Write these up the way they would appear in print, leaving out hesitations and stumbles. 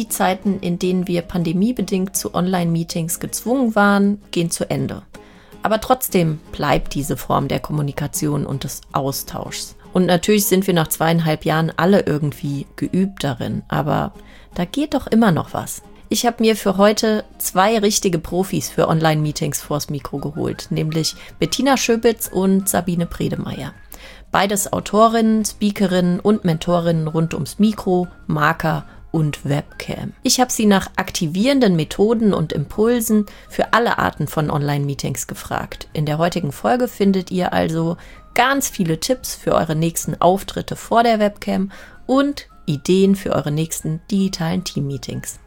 Die Zeiten, in denen wir pandemiebedingt zu Online-Meetings gezwungen waren, gehen zu Ende. Aber trotzdem bleibt diese Form der Kommunikation und des Austauschs. Und natürlich sind wir nach 2,5 Jahren alle irgendwie geübt darin, aber da geht doch immer noch was. Ich habe mir für heute 2 richtige Profis für Online-Meetings vors Mikro geholt, nämlich Bettina Schöbitz und Sabine Bredemeier. Beides Autorinnen, Speakerinnen und Mentorinnen rund ums Mikro, Marker und Webcam. Ich habe sie nach aktivierenden Methoden und Impulsen für alle Arten von Online-Meetings gefragt. In der heutigen Folge findet ihr also ganz viele Tipps für eure nächsten Auftritte vor der Webcam und Ideen für eure nächsten digitalen Team-Meetings.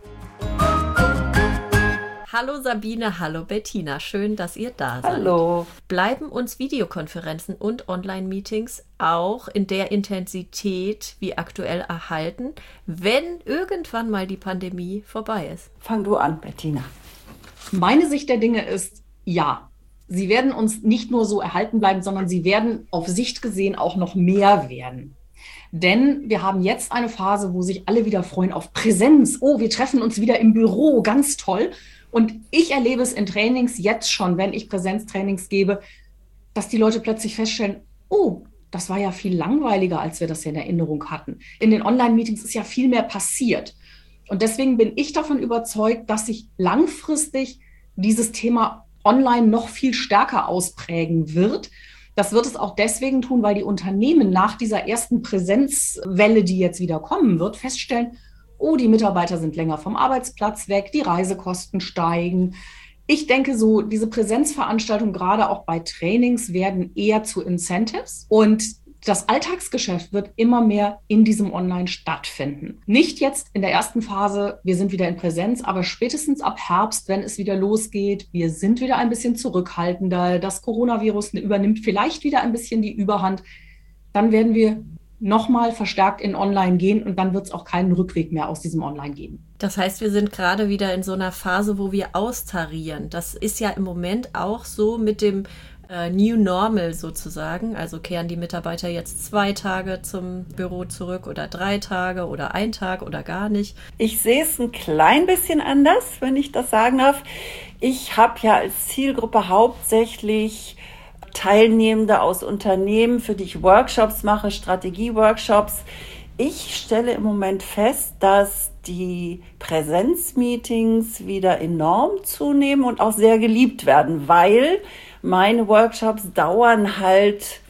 Hallo Sabine, hallo Bettina, schön, dass ihr da seid. Hallo. Bleiben uns Videokonferenzen und Online-Meetings auch in der Intensität wie aktuell erhalten, wenn irgendwann mal die Pandemie vorbei ist? Fang du an, Bettina. Meine Sicht der Dinge ist, ja. Sie werden uns nicht nur so erhalten bleiben, sondern sie werden auf Sicht gesehen auch noch mehr werden. Denn wir haben jetzt eine Phase, wo sich alle wieder freuen auf Präsenz. Oh, wir treffen uns wieder im Büro, ganz toll. Und ich erlebe es in Trainings jetzt schon, wenn ich Präsenztrainings gebe, dass die Leute plötzlich feststellen, oh, das war ja viel langweiliger, als wir das in Erinnerung hatten. In den Online-Meetings ist ja viel mehr passiert. Und deswegen bin ich davon überzeugt, dass sich langfristig dieses Thema online noch viel stärker ausprägen wird. Das wird es auch deswegen tun, weil die Unternehmen nach dieser ersten Präsenzwelle, die jetzt wieder kommen wird, feststellen, oh, die Mitarbeiter sind länger vom Arbeitsplatz weg, die Reisekosten steigen. Ich denke so, diese Präsenzveranstaltungen, gerade auch bei Trainings, werden eher zu Incentives und das Alltagsgeschäft wird immer mehr in diesem Online stattfinden. Nicht jetzt in der ersten Phase, wir sind wieder in Präsenz, aber spätestens ab Herbst, wenn es wieder losgeht, wir sind wieder ein bisschen zurückhaltender, das Coronavirus übernimmt vielleicht wieder ein bisschen die Überhand, dann werden wir nochmal verstärkt in Online gehen und dann wird es auch keinen Rückweg mehr aus diesem Online geben. Das heißt, wir sind gerade wieder in so einer Phase, wo wir austarieren. Das ist ja im Moment auch so mit dem New Normal sozusagen. Also kehren die Mitarbeiter jetzt 2 Tage zum Büro zurück oder 3 Tage oder 1 Tag oder gar nicht? Ich sehe es ein klein bisschen anders, wenn ich das sagen darf. Ich habe ja als Zielgruppe hauptsächlich Teilnehmende aus Unternehmen, für die ich Workshops mache, Strategie-Workshops. Ich stelle im Moment fest, dass die Präsenzmeetings wieder enorm zunehmen und auch sehr geliebt werden, weil meine Workshops dauern halt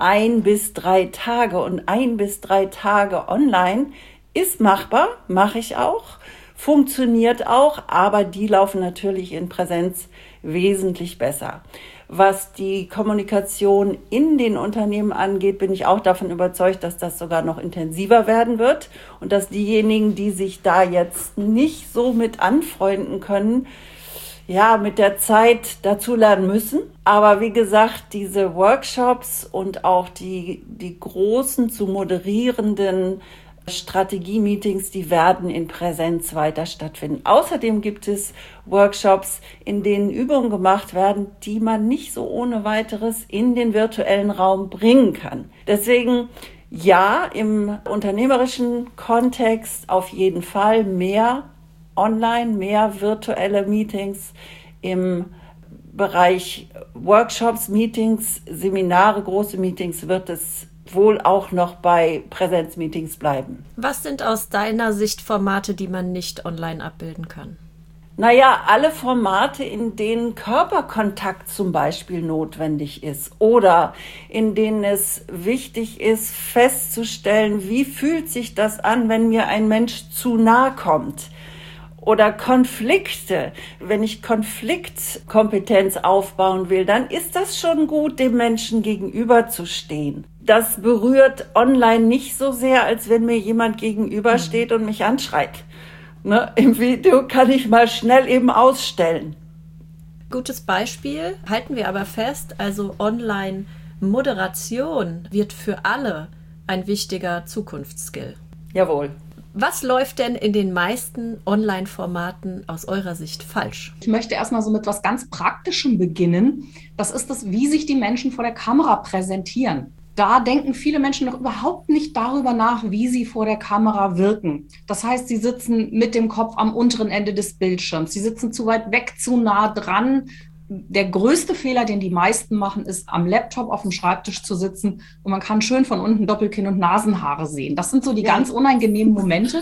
1 bis 3 Tage und 1 bis 3 Tage online ist machbar, mache ich auch, funktioniert auch, aber die laufen natürlich in Präsenz wesentlich besser. Was die Kommunikation in den Unternehmen angeht, bin ich auch davon überzeugt, dass das sogar noch intensiver werden wird und dass diejenigen, die sich da jetzt nicht so mit anfreunden können, ja, mit der Zeit dazulernen müssen. Aber wie gesagt, diese Workshops und auch die großen zu moderierenden Strategie-Meetings, die werden in Präsenz weiter stattfinden. Außerdem gibt es Workshops, in denen Übungen gemacht werden, die man nicht so ohne weiteres in den virtuellen Raum bringen kann. Deswegen ja, im unternehmerischen Kontext auf jeden Fall mehr online, mehr virtuelle Meetings. Im Bereich Workshops, Meetings, Seminare, große Meetings wird es wohl auch noch bei Präsenzmeetings bleiben. Was sind aus deiner Sicht Formate, die man nicht online abbilden kann? Naja, alle Formate, in denen Körperkontakt zum Beispiel notwendig ist oder in denen es wichtig ist, festzustellen, wie fühlt sich das an, wenn mir ein Mensch zu nahe kommt. Oder Konflikte. Wenn ich Konfliktkompetenz aufbauen will, dann ist das schon gut, dem Menschen gegenüberzustehen. Das berührt online nicht so sehr, als wenn mir jemand gegenübersteht und mich anschreit. Ne? Im Video kann ich mal schnell eben ausstellen. Gutes Beispiel, halten wir aber fest, also Online-Moderation wird für alle ein wichtiger Zukunftsskill. Jawohl. Was läuft denn in den meisten Online-Formaten aus eurer Sicht falsch? Ich möchte erstmal so mit was ganz Praktischem beginnen. Das ist das, wie sich die Menschen vor der Kamera präsentieren. da denken viele Menschen noch überhaupt nicht darüber nach, wie sie vor der Kamera wirken. Das heißt, sie sitzen mit dem Kopf am unteren Ende des Bildschirms. Sie sitzen zu weit weg, zu nah dran. Der größte Fehler, den die meisten machen, ist, am Laptop auf dem Schreibtisch zu sitzen und man kann schön von unten Doppelkinn und Nasenhaare sehen. Das sind so die ganz unangenehmen Momente.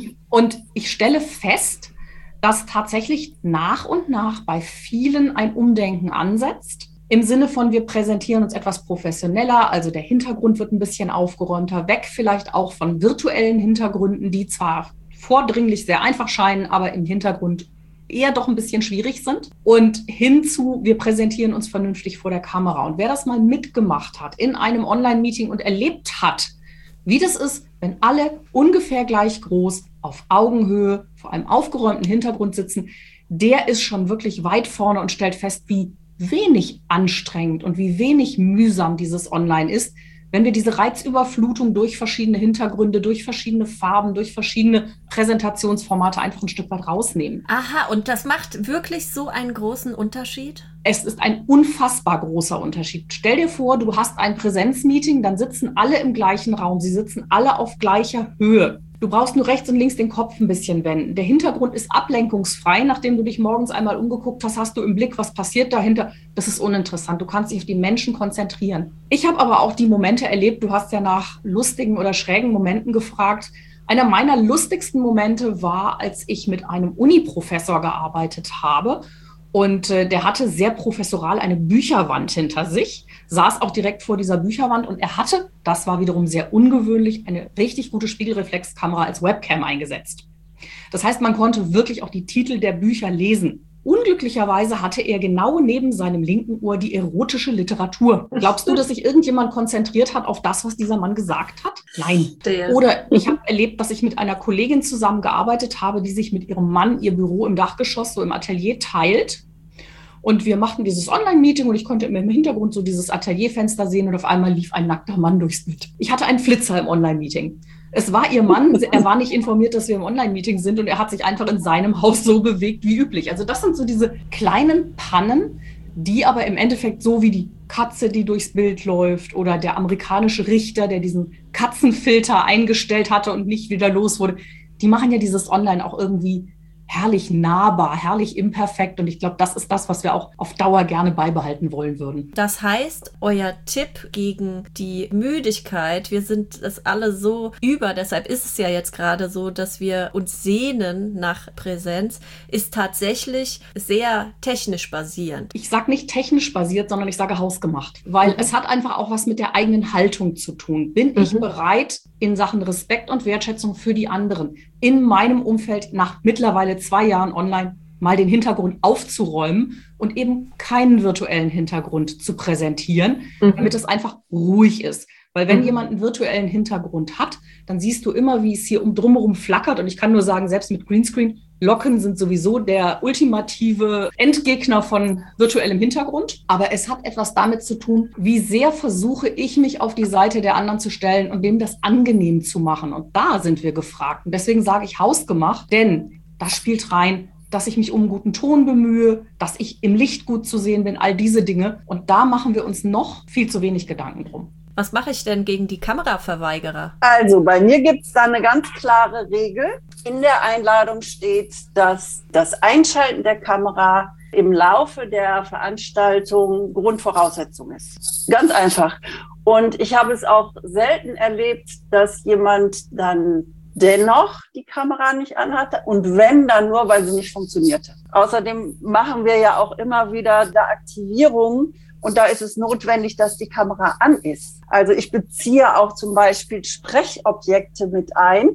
Und ich stelle fest, dass tatsächlich nach und nach bei vielen ein Umdenken ansetzt. Im Sinne von, wir präsentieren uns etwas professioneller, also der Hintergrund wird ein bisschen aufgeräumter, weg vielleicht auch von virtuellen Hintergründen, die zwar vordringlich sehr einfach scheinen, aber im Hintergrund eher doch ein bisschen schwierig sind. Und hinzu, wir präsentieren uns vernünftig vor der Kamera. Und wer das mal mitgemacht hat in einem Online-Meeting und erlebt hat, wie das ist, wenn alle ungefähr gleich groß auf Augenhöhe vor einem aufgeräumten Hintergrund sitzen, der ist schon wirklich weit vorne und stellt fest, wie wenig anstrengend und wie wenig mühsam dieses Online ist, wenn wir diese Reizüberflutung durch verschiedene Hintergründe, durch verschiedene Farben, durch verschiedene Präsentationsformate einfach ein Stück weit rausnehmen. Aha, und das macht wirklich so einen großen Unterschied? Es ist ein unfassbar großer Unterschied. Stell dir vor, du hast ein Präsenzmeeting, dann sitzen alle im gleichen Raum, sie sitzen alle auf gleicher Höhe. Du brauchst nur rechts und links den Kopf ein bisschen wenden. Der Hintergrund ist ablenkungsfrei. Nachdem du dich morgens einmal umgeguckt hast, hast du im Blick, was passiert dahinter. Das ist uninteressant. Du kannst dich auf die Menschen konzentrieren. Ich habe aber auch die Momente erlebt, du hast ja nach lustigen oder schrägen Momenten gefragt. Einer meiner lustigsten Momente war, als ich mit einem Uni-Professor gearbeitet habe. Und der hatte sehr professoral eine Bücherwand hinter sich, saß auch direkt vor dieser Bücherwand und er hatte, das war wiederum sehr ungewöhnlich, eine richtig gute Spiegelreflexkamera als Webcam eingesetzt. Das heißt, man konnte wirklich auch die Titel der Bücher lesen. Unglücklicherweise hatte er genau neben seinem linken Ohr die erotische Literatur. Glaubst du, dass sich irgendjemand konzentriert hat auf das, was dieser Mann gesagt hat? Nein. Oder ich habe erlebt, dass ich mit einer Kollegin zusammengearbeitet habe, die sich mit ihrem Mann ihr Büro im Dachgeschoss, so im Atelier teilt. Und wir machten dieses Online-Meeting und ich konnte im Hintergrund so dieses Atelierfenster sehen und auf einmal lief ein nackter Mann durchs Bild. Ich hatte einen Flitzer im Online-Meeting. Es war ihr Mann, er war nicht informiert, dass wir im Online-Meeting sind und er hat sich einfach in seinem Haus so bewegt wie üblich. Also das sind so diese kleinen Pannen, die aber im Endeffekt so wie die Katze, die durchs Bild läuft oder der amerikanische Richter, der diesen Katzenfilter eingestellt hatte und nicht wieder los wurde, die machen ja dieses Online auch irgendwie herrlich nahbar, herrlich imperfekt. Und ich glaube, das ist das, was wir auch auf Dauer gerne beibehalten wollen würden. Das heißt, euer Tipp gegen die Müdigkeit, wir sind es alle so über, deshalb ist es ja jetzt gerade so, dass wir uns sehnen nach Präsenz, ist tatsächlich sehr technisch basierend. Ich sage nicht technisch basiert, sondern ich sage hausgemacht, weil es hat einfach auch was mit der eigenen Haltung zu tun. Bin ich bereit, in Sachen Respekt und Wertschätzung für die anderen in meinem Umfeld nach mittlerweile 2 Jahren online mal den Hintergrund aufzuräumen und eben keinen virtuellen Hintergrund zu präsentieren, damit es einfach ruhig ist. Weil wenn jemand einen virtuellen Hintergrund hat, dann siehst du immer, wie es hier drumherum flackert. Und ich kann nur sagen, selbst mit Greenscreen, Locken sind sowieso der ultimative Endgegner von virtuellem Hintergrund. Aber es hat etwas damit zu tun, wie sehr versuche ich, mich auf die Seite der anderen zu stellen und dem das angenehm zu machen. Und da sind wir gefragt. Und deswegen sage ich hausgemacht, denn da spielt rein, dass ich mich um einen guten Ton bemühe, dass ich im Licht gut zu sehen bin, all diese Dinge. Und da machen wir uns noch viel zu wenig Gedanken drum. Was mache ich denn gegen die Kameraverweigerer? Also bei mir gibt es da eine ganz klare Regel. In der Einladung steht, dass das Einschalten der Kamera im Laufe der Veranstaltung Grundvoraussetzung ist. Ganz einfach. Und ich habe es auch selten erlebt, dass jemand dann dennoch die Kamera nicht anhatte und wenn, dann nur, weil sie nicht funktionierte. Außerdem machen wir ja auch immer wieder da Aktivierungen und da ist es notwendig, dass die Kamera an ist. Also ich beziehe auch zum Beispiel Sprechobjekte mit ein,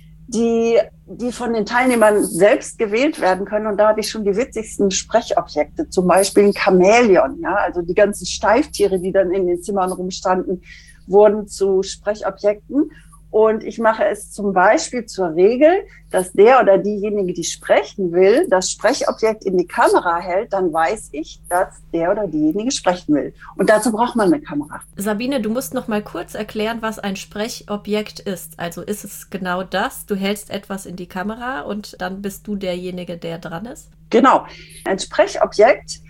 die von den Teilnehmern selbst gewählt werden können. Und da hatte ich schon die witzigsten Sprechobjekte, zum Beispiel ein Chamäleon. Ja? Also die ganzen Steiftiere, die dann in den Zimmern rumstanden, wurden zu Sprechobjekten. Und ich mache es zum Beispiel zur Regel, dass der oder diejenige, die sprechen will, das Sprechobjekt in die Kamera hält, dann weiß ich, dass der oder diejenige sprechen will. Und dazu braucht man eine Kamera. Sabine, du musst noch mal kurz erklären, was ein Sprechobjekt ist. Also ist es genau das, du hältst etwas in die Kamera und dann bist du derjenige, der dran ist? Genau. Ein Sprechobjekt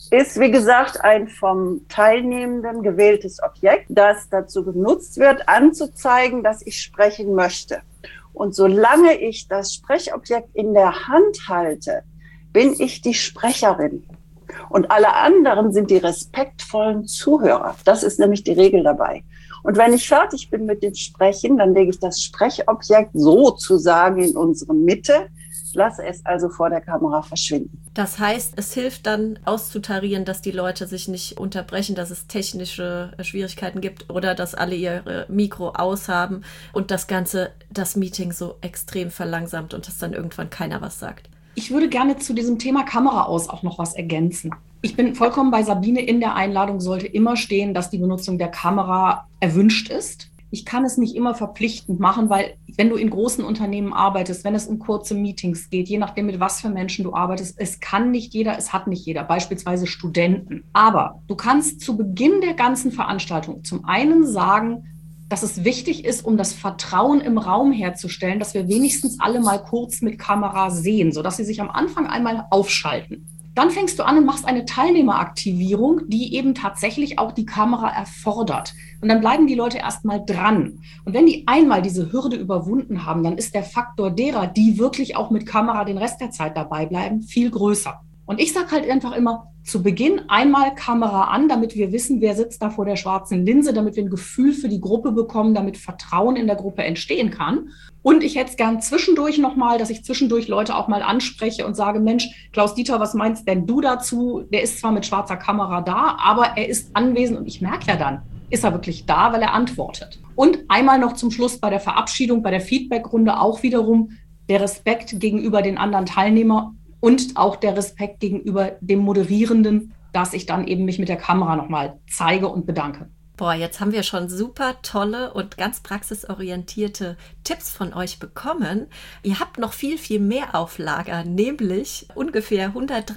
ist, wie gesagt, ein vom Teilnehmenden gewähltes Objekt, das dazu genutzt wird, anzuzeigen, dass ich sprechen möchte. Und solange ich das Sprechobjekt in der Hand halte, bin ich die Sprecherin. Und alle anderen sind die respektvollen Zuhörer. Das ist nämlich die Regel dabei. Und wenn ich fertig bin mit dem Sprechen, dann lege ich das Sprechobjekt sozusagen in unsere Mitte, lasse es also vor der Kamera verschwinden. Das heißt, es hilft dann auszutarieren, dass die Leute sich nicht unterbrechen, dass es technische Schwierigkeiten gibt oder dass alle ihr Mikro aushaben und das Meeting so extrem verlangsamt und dass dann irgendwann keiner was sagt. Ich würde gerne zu diesem Thema Kamera aus auch noch was ergänzen. Ich bin vollkommen bei Sabine. In der Einladung sollte immer stehen, dass die Benutzung der Kamera erwünscht ist. Ich kann es nicht immer verpflichtend machen, weil wenn du in großen Unternehmen arbeitest, wenn es um kurze Meetings geht, je nachdem mit was für Menschen du arbeitest, es kann nicht jeder, es hat nicht jeder, beispielsweise Studenten. Aber du kannst zu Beginn der ganzen Veranstaltung zum einen sagen, dass es wichtig ist, um das Vertrauen im Raum herzustellen, dass wir wenigstens alle mal kurz mit Kamera sehen, sodass sie sich am Anfang einmal aufschalten. Dann fängst du an und machst eine Teilnehmeraktivierung, die eben tatsächlich auch die Kamera erfordert. Und dann bleiben die Leute erstmal dran. Und wenn die einmal diese Hürde überwunden haben, dann ist der Faktor derer, die wirklich auch mit Kamera den Rest der Zeit dabei bleiben, viel größer. Und ich sage halt einfach immer, zu Beginn einmal Kamera an, damit wir wissen, wer sitzt da vor der schwarzen Linse, damit wir ein Gefühl für die Gruppe bekommen, damit Vertrauen in der Gruppe entstehen kann. Und ich hätte es gern zwischendurch nochmal, dass ich zwischendurch Leute auch mal anspreche und sage, Mensch, Klaus-Dieter, was meinst denn du dazu? Der ist zwar mit schwarzer Kamera da, aber er ist anwesend und ich merke ja dann, ist er wirklich da, weil er antwortet. Und einmal noch zum Schluss bei der Verabschiedung, bei der Feedbackrunde auch wiederum der Respekt gegenüber den anderen Teilnehmern und auch der Respekt gegenüber dem Moderierenden, dass ich dann eben mich mit der Kamera nochmal zeige und bedanke. Boah, jetzt haben wir schon super tolle und ganz praxisorientierte Tipps von euch bekommen. Ihr habt noch viel, viel mehr auf Lager, nämlich ungefähr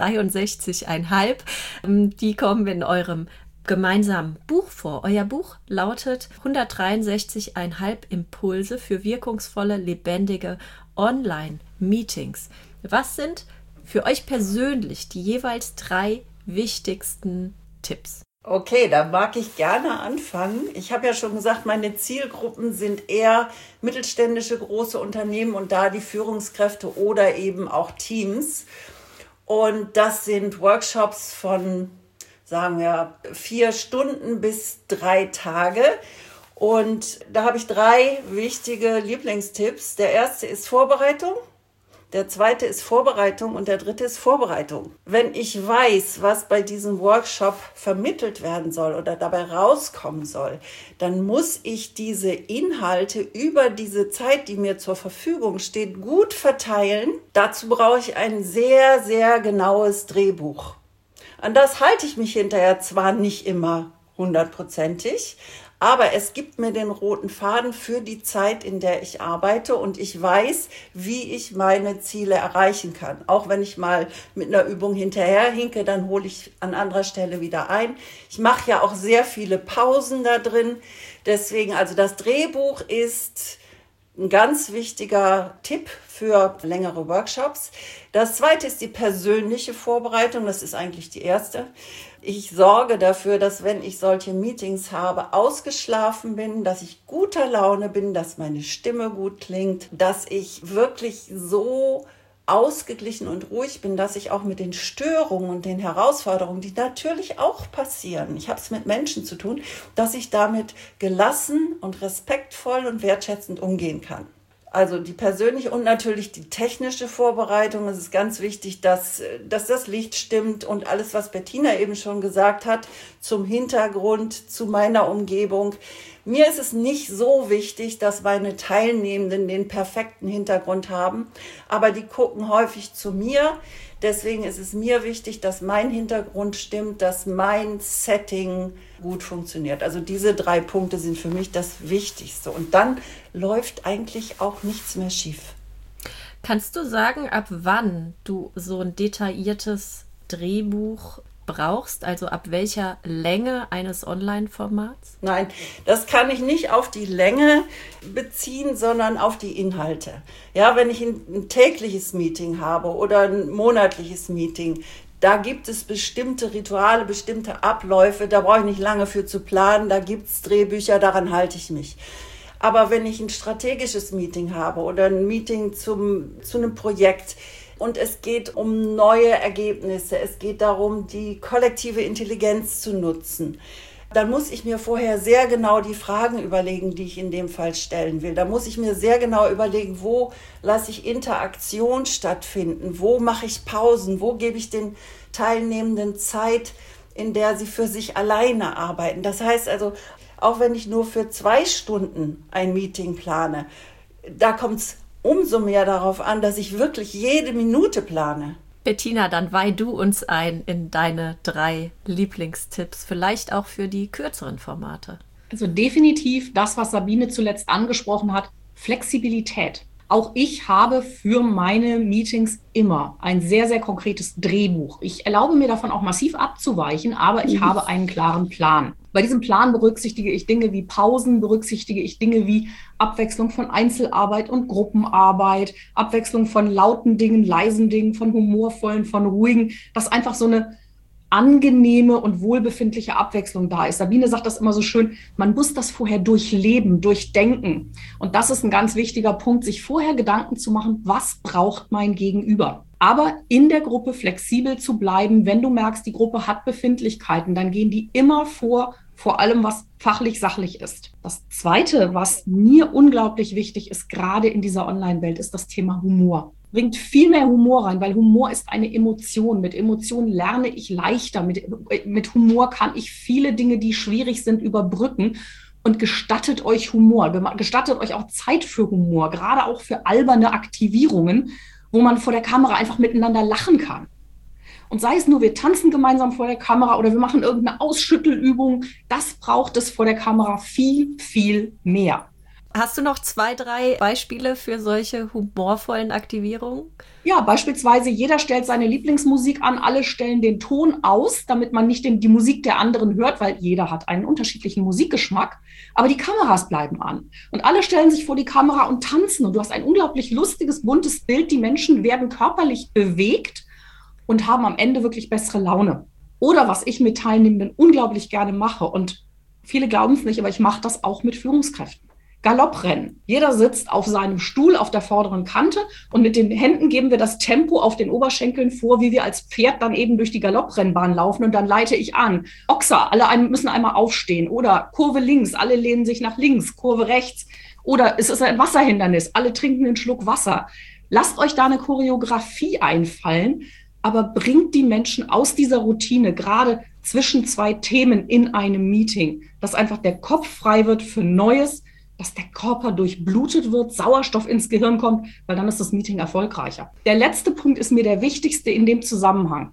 163,5. Die kommen in eurem gemeinsamen Buch vor. Euer Buch lautet 163,5 Impulse für wirkungsvolle, lebendige Online-Meetings. Was sind für euch persönlich die jeweils 3 wichtigsten Tipps? Okay, da mag ich gerne anfangen. Ich habe ja schon gesagt, meine Zielgruppen sind eher mittelständische, große Unternehmen und da die Führungskräfte oder eben auch Teams. Und das sind Workshops von, sagen wir, 4 Stunden bis 3 Tage. Und da habe ich 3 wichtige Lieblingstipps. Der erste ist Vorbereitung. Der zweite ist Vorbereitung und der dritte ist Vorbereitung. Wenn ich weiß, was bei diesem Workshop vermittelt werden soll oder dabei rauskommen soll, dann muss ich diese Inhalte über diese Zeit, die mir zur Verfügung steht, gut verteilen. Dazu brauche ich ein sehr, sehr genaues Drehbuch. An das halte ich mich hinterher zwar nicht immer 100%, aber es gibt mir den roten Faden für die Zeit, in der ich arbeite und ich weiß, wie ich meine Ziele erreichen kann. Auch wenn ich mal mit einer Übung hinterherhinke, dann hole ich an anderer Stelle wieder ein. Ich mache ja auch sehr viele Pausen da drin. Deswegen, also das Drehbuch ist ein ganz wichtiger Tipp für längere Workshops. Das zweite ist die persönliche Vorbereitung. Das ist eigentlich die erste. Ich sorge dafür, dass wenn ich solche Meetings habe, ausgeschlafen bin, dass ich guter Laune bin, dass meine Stimme gut klingt, dass ich wirklich so ausgeglichen und ruhig bin, dass ich auch mit den Störungen und den Herausforderungen, die natürlich auch passieren, ich habe es mit Menschen zu tun, dass ich damit gelassen und respektvoll und wertschätzend umgehen kann. Also die persönliche und natürlich die technische Vorbereitung. Es ist ganz wichtig, dass das Licht stimmt und alles, was Bettina eben schon gesagt hat, zum Hintergrund, zu meiner Umgebung. Mir ist es nicht so wichtig, dass meine Teilnehmenden den perfekten Hintergrund haben, aber die gucken häufig zu mir. Deswegen ist es mir wichtig, dass mein Hintergrund stimmt, dass mein Setting gut funktioniert. Also diese 3 Punkte sind für mich das Wichtigste. Und dann läuft eigentlich auch nichts mehr schief. Kannst du sagen, ab wann du so ein detailliertes Drehbuch brauchst, also ab welcher Länge eines Online-Formats? Nein, das kann ich nicht auf die Länge beziehen, sondern auf die Inhalte. Ja, wenn ich ein tägliches Meeting habe oder ein monatliches Meeting, Da gibt es bestimmte Rituale, bestimmte Abläufe, da brauche ich nicht lange für zu planen, da gibt es Drehbücher, daran halte ich mich. Aber wenn ich ein strategisches Meeting habe oder ein Meeting zu einem Projekt und es geht um neue Ergebnisse, es geht darum, die kollektive Intelligenz zu nutzen, dann muss ich mir vorher sehr genau die Fragen überlegen, die ich in dem Fall stellen will. Da muss ich mir sehr genau überlegen, wo lasse ich Interaktion stattfinden, wo mache ich Pausen, wo gebe ich den Teilnehmenden Zeit, in der sie für sich alleine arbeiten. Das heißt also, auch wenn ich nur für 2 Stunden ein Meeting plane, da kommt es umso mehr darauf an, dass ich wirklich jede Minute plane. Bettina, dann weih du uns ein in deine 3 Lieblingstipps, vielleicht auch für die kürzeren Formate. Also definitiv das, was Sabine zuletzt angesprochen hat, Flexibilität. Auch ich habe für meine Meetings immer ein sehr, sehr konkretes Drehbuch. Ich erlaube mir davon auch massiv abzuweichen, aber ich habe einen klaren Plan. Bei diesem Plan berücksichtige ich Dinge wie Pausen, berücksichtige ich Dinge wie Abwechslung von Einzelarbeit und Gruppenarbeit, Abwechslung von lauten Dingen, leisen Dingen, von humorvollen, von ruhigen, dass einfach so eine angenehme und wohlbefindliche Abwechslung da ist. Sabine sagt das immer so schön, man muss das vorher durchleben, durchdenken. Und das ist ein ganz wichtiger Punkt, sich vorher Gedanken zu machen, was braucht mein Gegenüber? Aber in der Gruppe flexibel zu bleiben, wenn du merkst, die Gruppe hat Befindlichkeiten, dann gehen die immer vor allem was fachlich sachlich ist. Das Zweite, was mir unglaublich wichtig ist, gerade in dieser Online-Welt, ist das Thema Humor. Bringt viel mehr Humor rein, weil Humor ist eine Emotion. Mit Emotionen lerne ich leichter. Mit Humor kann ich viele Dinge, die schwierig sind, überbrücken. Und gestattet euch Humor, gestattet euch auch Zeit für Humor, gerade auch für alberne Aktivierungen, wo man vor der Kamera einfach miteinander lachen kann. Und sei es nur, wir tanzen gemeinsam vor der Kamera oder wir machen irgendeine Ausschüttelübung, das braucht es vor der Kamera viel, viel mehr. Hast du noch 2, 3 Beispiele für solche humorvollen Aktivierungen? Ja, beispielsweise jeder stellt seine Lieblingsmusik an, alle stellen den Ton aus, damit man nicht die Musik der anderen hört, weil jeder hat einen unterschiedlichen Musikgeschmack, aber die Kameras bleiben an. Und alle stellen sich vor die Kamera und tanzen und du hast ein unglaublich lustiges, buntes Bild. Die Menschen werden körperlich bewegt und haben am Ende wirklich bessere Laune. Oder was ich mit Teilnehmenden unglaublich gerne mache und viele glauben es nicht, aber ich mache das auch mit Führungskräften. Galopprennen. Jeder sitzt auf seinem Stuhl auf der vorderen Kante und mit den Händen geben wir das Tempo auf den Oberschenkeln vor, wie wir als Pferd dann eben durch die Galopprennbahn laufen und dann leite ich an. Ochser, alle müssen einmal aufstehen oder Kurve links, alle lehnen sich nach links, Kurve rechts oder es ist ein Wasserhindernis, alle trinken einen Schluck Wasser. Lasst euch da eine Choreografie einfallen, aber bringt die Menschen aus dieser Routine, gerade zwischen 2 Themen in einem Meeting, dass einfach der Kopf frei wird für Neues, dass der Körper durchblutet wird, Sauerstoff ins Gehirn kommt, weil dann ist das Meeting erfolgreicher. Der letzte Punkt ist mir der wichtigste in dem Zusammenhang.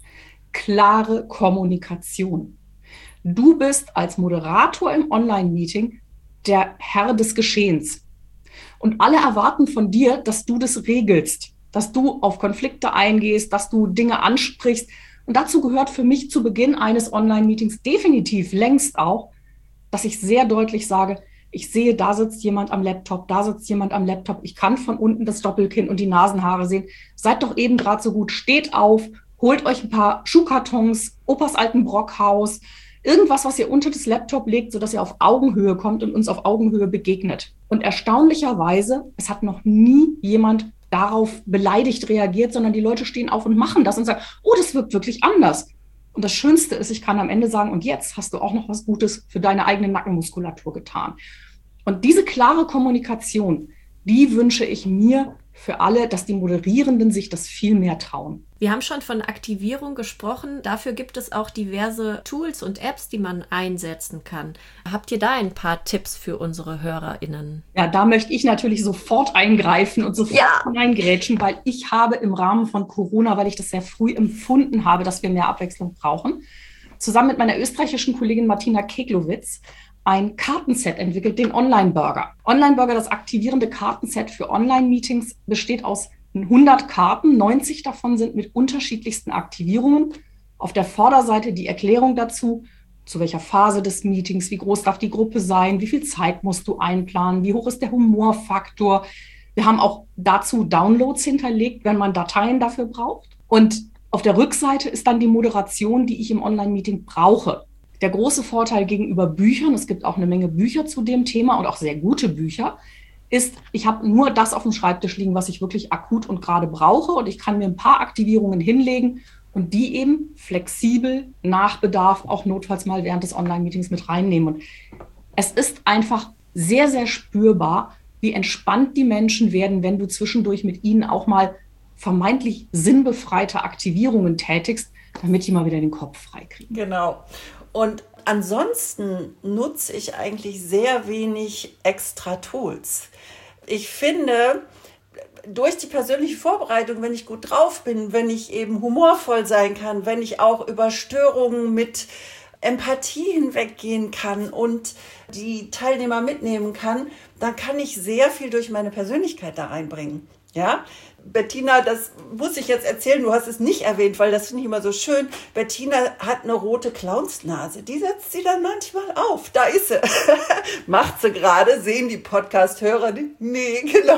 Klare Kommunikation. Du bist als Moderator im Online-Meeting der Herr des Geschehens. Und alle erwarten von dir, dass du das regelst, dass du auf Konflikte eingehst, dass du Dinge ansprichst. Und dazu gehört für mich zu Beginn eines Online-Meetings definitiv längst auch, dass ich sehr deutlich sage, ich sehe, da sitzt jemand am Laptop, da sitzt jemand am Laptop. Ich kann von unten das Doppelkinn und die Nasenhaare sehen. Seid doch eben gerade so gut, steht auf, holt euch ein paar Schuhkartons, Opas alten Brockhaus, irgendwas, was ihr unter das Laptop legt, sodass ihr auf Augenhöhe kommt und uns auf Augenhöhe begegnet. Und erstaunlicherweise, es hat noch nie jemand darauf beleidigt reagiert, sondern die Leute stehen auf und machen das und sagen, oh, das wirkt wirklich anders. Und das Schönste ist, ich kann am Ende sagen, und jetzt hast du auch noch was Gutes für deine eigene Nackenmuskulatur getan. Und diese klare Kommunikation, die wünsche ich mir für alle, dass die Moderierenden sich das viel mehr trauen. Wir haben schon von Aktivierung gesprochen. Dafür gibt es auch diverse Tools und Apps, die man einsetzen kann. Habt ihr da ein paar Tipps für unsere HörerInnen? Ja, da möchte ich natürlich sofort eingreifen und sofort hineingrätschen, weil ich habe im Rahmen von Corona, weil ich das sehr früh empfunden habe, dass wir mehr Abwechslung brauchen, zusammen mit meiner österreichischen Kollegin Martina Keglowitz ein Kartenset entwickelt, den Online-Burger. Online-Burger, das aktivierende Kartenset für Online-Meetings, besteht aus 100 Karten. 90 davon sind mit unterschiedlichsten Aktivierungen. Auf der Vorderseite die Erklärung dazu, zu welcher Phase des Meetings, wie groß darf die Gruppe sein, wie viel Zeit musst du einplanen, wie hoch ist der Humorfaktor. Wir haben auch dazu Downloads hinterlegt, wenn man Dateien dafür braucht. Und Auf der Rückseite ist dann die Moderation, die ich im Online-Meeting brauche. Der große Vorteil gegenüber Büchern, es gibt auch eine Menge Bücher zu dem Thema und auch sehr gute Bücher, ist, ich habe nur das auf dem Schreibtisch liegen, was ich wirklich akut und gerade brauche, und ich kann mir ein paar Aktivierungen hinlegen und die eben flexibel nach Bedarf auch notfalls mal während des Online-Meetings mit reinnehmen. Und es ist einfach sehr, sehr spürbar, wie entspannt die Menschen werden, wenn du zwischendurch mit ihnen auch mal vermeintlich sinnbefreite Aktivierungen tätigst, damit die mal wieder den Kopf frei kriegen. Genau. Und ansonsten nutze ich eigentlich sehr wenig extra Tools. Ich finde, durch die persönliche Vorbereitung, wenn ich gut drauf bin, wenn ich eben humorvoll sein kann, wenn ich auch über Störungen mit Empathie hinweggehen kann und die Teilnehmer mitnehmen kann, dann kann ich sehr viel durch meine Persönlichkeit da reinbringen. Ja, Bettina, das muss ich jetzt erzählen, du hast es nicht erwähnt, weil das finde ich immer so schön. Bettina hat eine rote Clownsnase, die setzt sie dann manchmal auf. Da ist sie. Macht sie gerade, sehen die Podcast-Hörer. Nee, genau.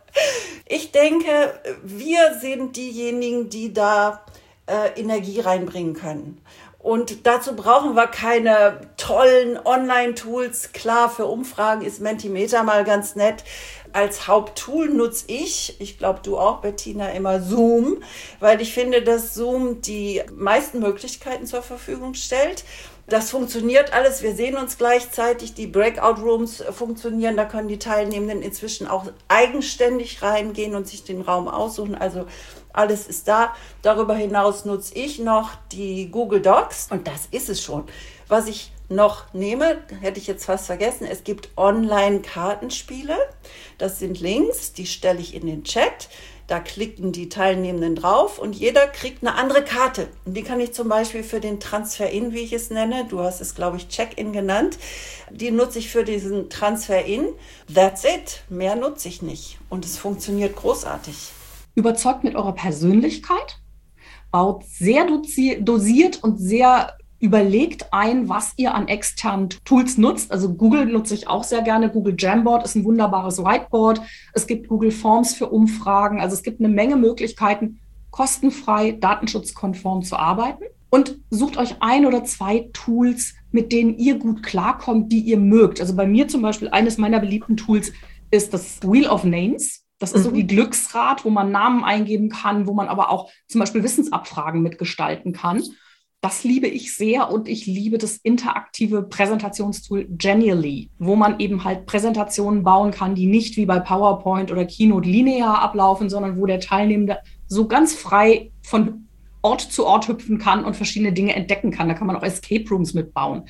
Ich denke, wir sind diejenigen, die da Energie reinbringen können. Und dazu brauchen wir keine tollen Online-Tools. Klar, für Umfragen ist Mentimeter mal ganz nett. Als Haupttool nutze ich glaube du auch, Bettina, immer Zoom, weil ich finde, dass Zoom die meisten Möglichkeiten zur Verfügung stellt. Das funktioniert alles, wir sehen uns gleichzeitig, die Breakout-Rooms funktionieren, da können die Teilnehmenden inzwischen auch eigenständig reingehen und sich den Raum aussuchen, also alles ist da. Darüber hinaus nutze ich noch die Google Docs und das ist es schon. Was ich noch nehme, hätte ich jetzt fast vergessen, es gibt Online-Kartenspiele, das sind Links, die stelle ich in den Chat. Da klicken die Teilnehmenden drauf und jeder kriegt eine andere Karte. Und die kann ich zum Beispiel für den Transfer-In, wie ich es nenne, du hast es, glaube ich, Check-In genannt, die nutze ich für diesen Transfer-In. That's it. Mehr nutze ich nicht. Und es funktioniert großartig. Überzeugt mit eurer Persönlichkeit, baut sehr dosiert und sehr überlegt ein, was ihr an externen Tools nutzt. Also Google nutze ich auch sehr gerne. Google Jamboard ist ein wunderbares Whiteboard. Es gibt Google Forms für Umfragen. Also es gibt eine Menge Möglichkeiten, kostenfrei, datenschutzkonform zu arbeiten. Und sucht euch 1 oder 2 Tools, mit denen ihr gut klarkommt, die ihr mögt. Also bei mir zum Beispiel, eines meiner beliebten Tools ist das Wheel of Names. Das ist so wie Glücksrad, wo man Namen eingeben kann, wo man aber auch zum Beispiel Wissensabfragen mitgestalten kann. Das liebe ich sehr und ich liebe das interaktive Präsentationstool Genially, wo man eben halt Präsentationen bauen kann, die nicht wie bei PowerPoint oder Keynote linear ablaufen, sondern wo der Teilnehmende so ganz frei von Ort zu Ort hüpfen kann und verschiedene Dinge entdecken kann. Da kann man auch Escape Rooms mitbauen.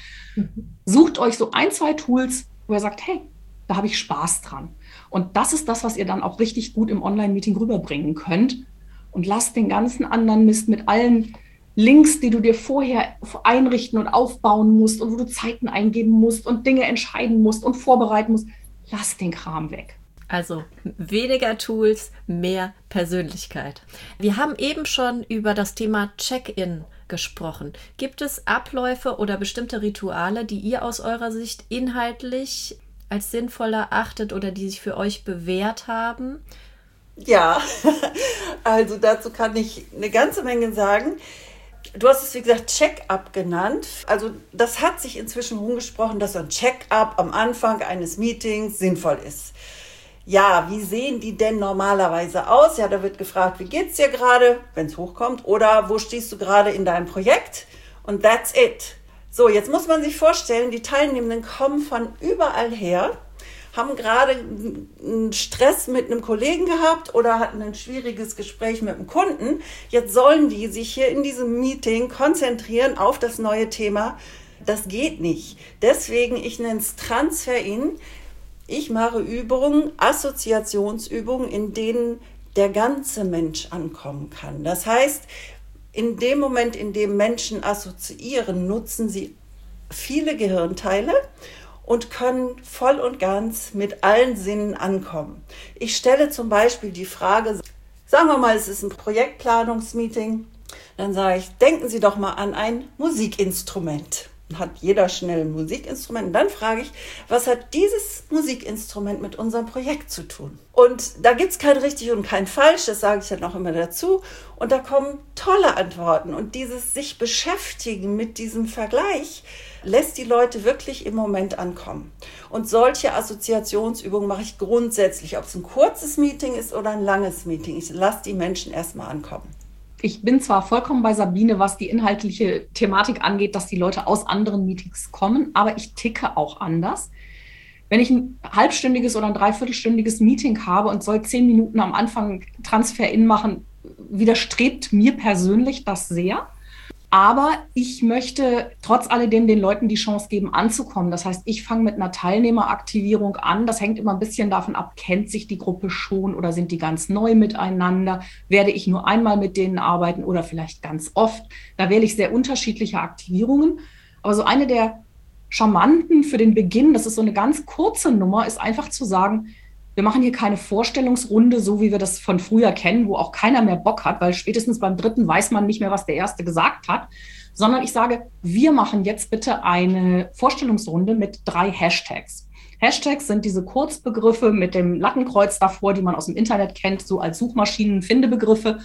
Sucht euch so 1, 2 Tools, wo ihr sagt, hey, da habe ich Spaß dran. Und das ist das, was ihr dann auch richtig gut im Online-Meeting rüberbringen könnt. Und lasst den ganzen anderen Mist mit allen Links, die du dir vorher einrichten und aufbauen musst und wo du Zeiten eingeben musst und Dinge entscheiden musst und vorbereiten musst, lass den Kram weg. Also weniger Tools, mehr Persönlichkeit. Wir haben eben schon über das Thema Check-in gesprochen. Gibt es Abläufe oder bestimmte Rituale, die ihr aus eurer Sicht inhaltlich als sinnvoll erachtet oder die sich für euch bewährt haben? Ja, also dazu kann ich eine ganze Menge sagen. Du hast es, wie gesagt, Check-up genannt. Also das hat sich inzwischen rumgesprochen, dass so ein Check-up am Anfang eines Meetings sinnvoll ist. Ja, wie sehen die denn normalerweise aus? Ja, da wird gefragt, wie geht's dir gerade, wenn es hochkommt, oder wo stehst du gerade in deinem Projekt? Und that's it. So, jetzt muss man sich vorstellen, die Teilnehmenden kommen von überall her, haben gerade einen Stress mit einem Kollegen gehabt oder hatten ein schwieriges Gespräch mit einem Kunden. Jetzt sollen die sich hier in diesem Meeting konzentrieren auf das neue Thema. Das geht nicht. Deswegen, ich nenne es Transfer-In. Ich mache Übungen, Assoziationsübungen, in denen der ganze Mensch ankommen kann. Das heißt, in dem Moment, in dem Menschen assoziieren, nutzen sie viele Gehirnteile und können voll und ganz mit allen Sinnen ankommen. Ich stelle zum Beispiel die Frage, sagen wir mal, es ist ein Projektplanungsmeeting, dann sage ich, denken Sie doch mal an ein Musikinstrument. hat jeder schnell ein Musikinstrument. Und dann frage ich, was hat dieses Musikinstrument mit unserem Projekt zu tun? Und da gibt es kein richtig und kein falsch, das sage ich dann auch immer dazu. Und da kommen tolle Antworten. Und dieses sich beschäftigen mit diesem Vergleich lässt die Leute wirklich im Moment ankommen. Und solche Assoziationsübungen mache ich grundsätzlich, ob es ein kurzes Meeting ist oder ein langes Meeting. Ich lasse die Menschen erstmal ankommen. Ich bin zwar vollkommen bei Sabine, was die inhaltliche Thematik angeht, dass die Leute aus anderen Meetings kommen, aber ich ticke auch anders. Wenn ich ein halbstündiges oder ein dreiviertelstündiges Meeting habe und soll 10 Minuten am Anfang Transfer-In machen, widerstrebt mir persönlich das sehr. Aber ich möchte trotz alledem den Leuten die Chance geben, anzukommen. Das heißt, ich fange mit einer Teilnehmeraktivierung an. Das hängt immer ein bisschen davon ab, kennt sich die Gruppe schon oder sind die ganz neu miteinander? Werde ich nur einmal mit denen arbeiten oder vielleicht ganz oft? Da wähle ich sehr unterschiedliche Aktivierungen. Aber so eine der charmanten für den Beginn, das ist so eine ganz kurze Nummer, ist einfach zu sagen, wir machen hier keine Vorstellungsrunde, so wie wir das von früher kennen, wo auch keiner mehr Bock hat, weil spätestens beim 3. weiß man nicht mehr, was der Erste gesagt hat, sondern ich sage, wir machen jetzt bitte eine Vorstellungsrunde mit 3 Hashtags. Hashtags sind diese Kurzbegriffe mit dem Lattenkreuz davor, die man aus dem Internet kennt, so als Suchmaschinen-Findebegriffe.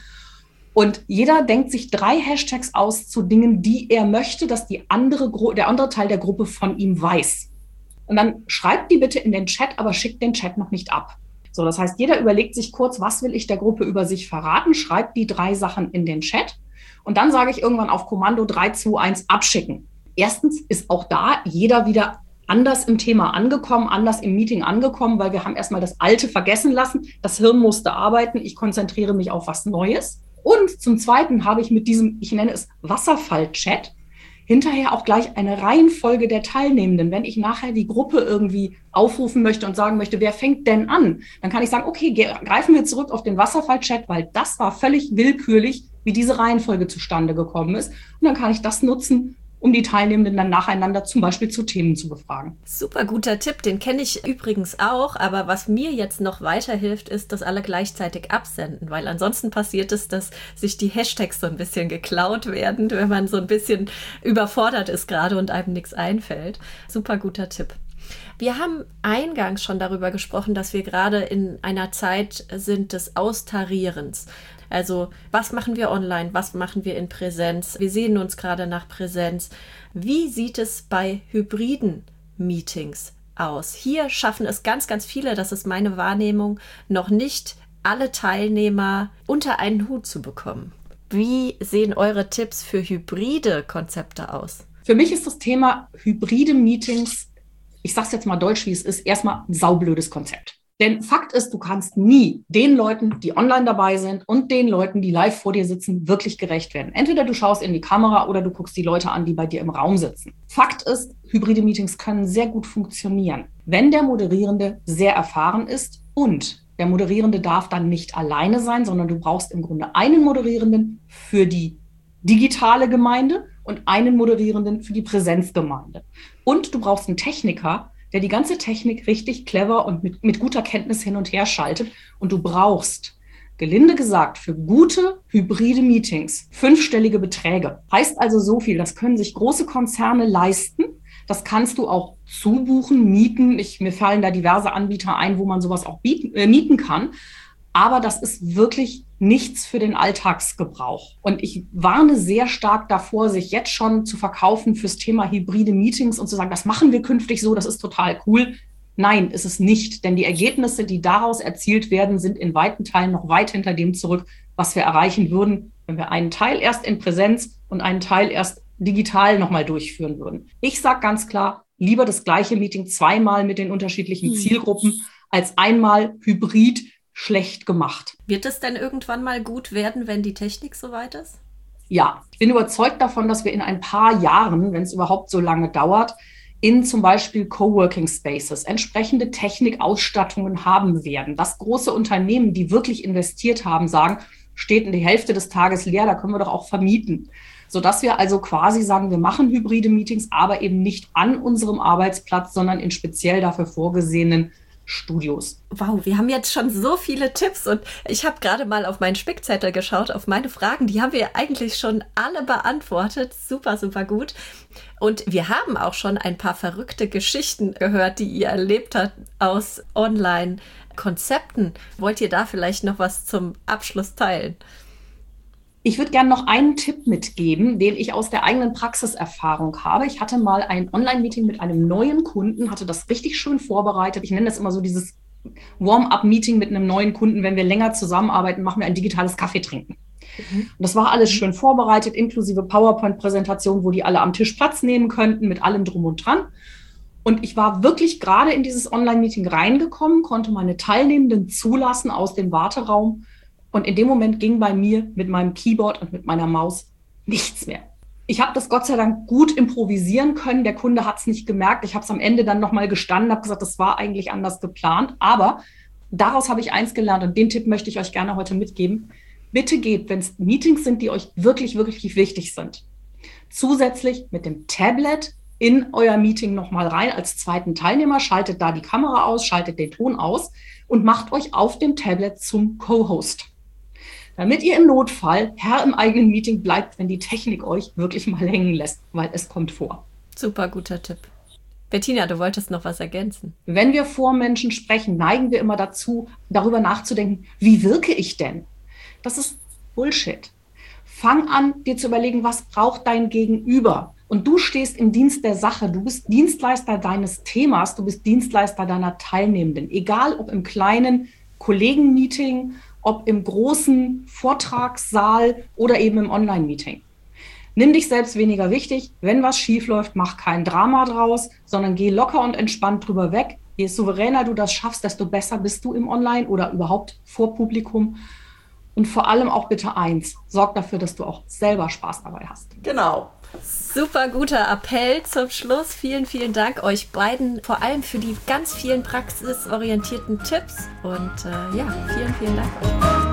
Und jeder denkt sich 3 Hashtags aus zu Dingen, die er möchte, dass der andere Teil der Gruppe von ihm weiß. Und dann schreibt die bitte in den Chat, aber schickt den Chat noch nicht ab. So, das heißt, jeder überlegt sich kurz, was will ich der Gruppe über sich verraten, schreibt die 3 Sachen in den Chat und dann sage ich irgendwann auf Kommando 3, 2, 1 abschicken. Erstens ist auch da jeder wieder anders im Thema angekommen, anders im Meeting angekommen, weil wir haben erstmal das Alte vergessen lassen. Das Hirn musste arbeiten, ich konzentriere mich auf was Neues. Und zum Zweiten habe ich mit diesem, ich nenne es Wasserfall-Chat, hinterher auch gleich eine Reihenfolge der Teilnehmenden. Wenn ich nachher die Gruppe irgendwie aufrufen möchte und sagen möchte, wer fängt denn an? Dann kann ich sagen, okay, greifen wir zurück auf den Wasserfall-Chat, weil das war völlig willkürlich, wie diese Reihenfolge zustande gekommen ist. Und dann kann ich das nutzen, um die Teilnehmenden dann nacheinander zum Beispiel zu Themen zu befragen. Super guter Tipp, den kenne ich übrigens auch, aber was mir jetzt noch weiterhilft, ist, dass alle gleichzeitig absenden, weil ansonsten passiert es, dass sich die Hashtags so ein bisschen geklaut werden, wenn man so ein bisschen überfordert ist gerade und einem nichts einfällt. Super guter Tipp. Wir haben eingangs schon darüber gesprochen, dass wir gerade in einer Zeit sind des Austarierens. Also was machen wir online, was machen wir in Präsenz? Wir sehen uns gerade nach Präsenz. Wie sieht es bei hybriden Meetings aus? Hier schaffen es ganz, ganz viele, das ist meine Wahrnehmung, noch nicht alle Teilnehmer unter einen Hut zu bekommen. Wie sehen eure Tipps für hybride Konzepte aus? Für mich ist das Thema hybride Meetings, ich sage es jetzt mal deutsch, wie es ist, erstmal ein saublödes Konzept. Denn Fakt ist, du kannst nie den Leuten, die online dabei sind und den Leuten, die live vor dir sitzen, wirklich gerecht werden. Entweder du schaust in die Kamera oder du guckst die Leute an, die bei dir im Raum sitzen. Fakt ist, hybride Meetings können sehr gut funktionieren, wenn der Moderierende sehr erfahren ist und der Moderierende darf dann nicht alleine sein, sondern du brauchst im Grunde einen Moderierenden für die digitale Gemeinde und einen Moderierenden für die Präsenzgemeinde. Und du brauchst einen Techniker, der die ganze Technik richtig clever und mit guter Kenntnis hin und her schaltet. Und du brauchst, gelinde gesagt, für gute hybride Meetings 5-stellige Beträge. Heißt also so viel, das können sich große Konzerne leisten. Das kannst du auch zubuchen, mieten. Mir fallen da diverse Anbieter ein, wo man sowas auch mieten kann. Aber das ist wirklich nichts für den Alltagsgebrauch. Und ich warne sehr stark davor, sich jetzt schon zu verkaufen fürs Thema hybride Meetings und zu sagen, das machen wir künftig so, das ist total cool. Nein, ist es nicht. Denn die Ergebnisse, die daraus erzielt werden, sind in weiten Teilen noch weit hinter dem zurück, was wir erreichen würden, wenn wir einen Teil erst in Präsenz und einen Teil erst digital nochmal durchführen würden. Ich sage ganz klar, lieber das gleiche Meeting 2-mal mit den unterschiedlichen Zielgruppen als einmal hybrid schlecht gemacht. Wird es denn irgendwann mal gut werden, wenn die Technik soweit ist? Ja, ich bin überzeugt davon, dass wir in ein paar Jahren, wenn es überhaupt so lange dauert, in zum Beispiel Coworking Spaces entsprechende Technikausstattungen haben werden. Dass große Unternehmen, die wirklich investiert haben, sagen, steht in die Hälfte des Tages leer, da können wir doch auch vermieten. Sodass wir also quasi sagen, wir machen hybride Meetings, aber eben nicht an unserem Arbeitsplatz, sondern in speziell dafür vorgesehenen Studios. Wow, wir haben jetzt schon so viele Tipps und ich habe gerade mal auf meinen Spickzettel geschaut, auf meine Fragen. Die haben wir eigentlich schon alle beantwortet. Super, super gut. Und wir haben auch schon ein paar verrückte Geschichten gehört, die ihr erlebt habt aus Online-Konzepten. Wollt ihr da vielleicht noch was zum Abschluss teilen? Ich würde gerne noch einen Tipp mitgeben, den ich aus der eigenen Praxiserfahrung habe. Ich hatte mal ein Online-Meeting mit einem neuen Kunden, hatte das richtig schön vorbereitet. Ich nenne das immer so dieses Warm-up-Meeting mit einem neuen Kunden. Wenn wir länger zusammenarbeiten, machen wir ein digitales Kaffeetrinken. Und das war alles schön vorbereitet, inklusive PowerPoint-Präsentation, wo die alle am Tisch Platz nehmen könnten, mit allem drum und dran. Und ich war wirklich gerade in dieses Online-Meeting reingekommen, konnte meine Teilnehmenden zulassen aus dem Warteraum. Und in dem Moment ging bei mir mit meinem Keyboard und mit meiner Maus nichts mehr. Ich habe das Gott sei Dank gut improvisieren können. Der Kunde hat es nicht gemerkt. Ich habe es am Ende dann nochmal gestanden, habe gesagt, das war eigentlich anders geplant. Aber daraus habe ich eins gelernt und den Tipp möchte ich euch gerne heute mitgeben. Bitte geht, wenn es Meetings sind, die euch wirklich, wirklich wichtig sind, zusätzlich mit dem Tablet in euer Meeting nochmal rein als zweiten Teilnehmer, schaltet da die Kamera aus, schaltet den Ton aus und macht euch auf dem Tablet zum Co-Host. Damit ihr im Notfall Herr im eigenen Meeting bleibt, wenn die Technik euch wirklich mal hängen lässt, weil es kommt vor. Super guter Tipp. Bettina, du wolltest noch was ergänzen. Wenn wir vor Menschen sprechen, neigen wir immer dazu, darüber nachzudenken, wie wirke ich denn? Das ist Bullshit. Fang an, dir zu überlegen, was braucht dein Gegenüber? Und du stehst im Dienst der Sache. Du bist Dienstleister deines Themas, du bist Dienstleister deiner Teilnehmenden. Egal, ob im kleinen Kollegenmeeting, ob im großen Vortragssaal oder eben im Online-Meeting. Nimm dich selbst weniger wichtig. Wenn was schief läuft, mach kein Drama draus, sondern geh locker und entspannt drüber weg. Je souveräner du das schaffst, desto besser bist du im Online oder überhaupt vor Publikum. Und vor allem auch bitte eins, sorg dafür, dass du auch selber Spaß dabei hast. Genau. Super guter Appell zum Schluss. Vielen, vielen Dank euch beiden, vor allem für die ganz vielen praxisorientierten Tipps. Und ja, vielen, vielen Dank euch.